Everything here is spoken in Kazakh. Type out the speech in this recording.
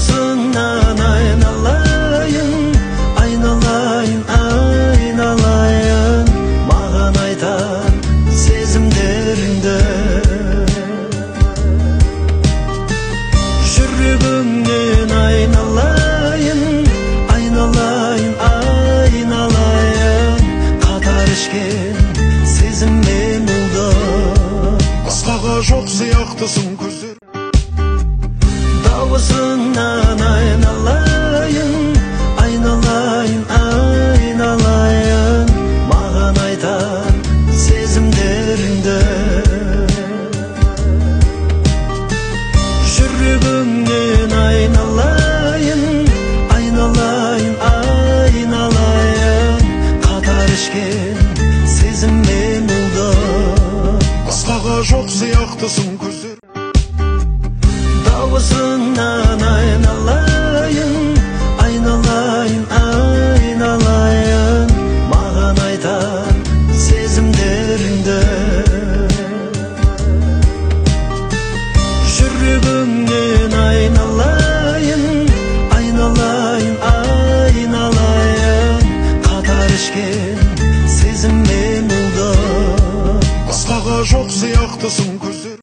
Dağısından aynalayın, aynalayın, aynalayın. Mağan aytar sezimlerinde жүрегіңнен айналайын, айналайын, айналайын. Қатар ішкен сезіммен ұлды басқаға жоқ сияқтысың көздер. Дауысыңнан айналайын, айналайын, айналайын. Маған айтар сезімдеріңді жүрегіңнен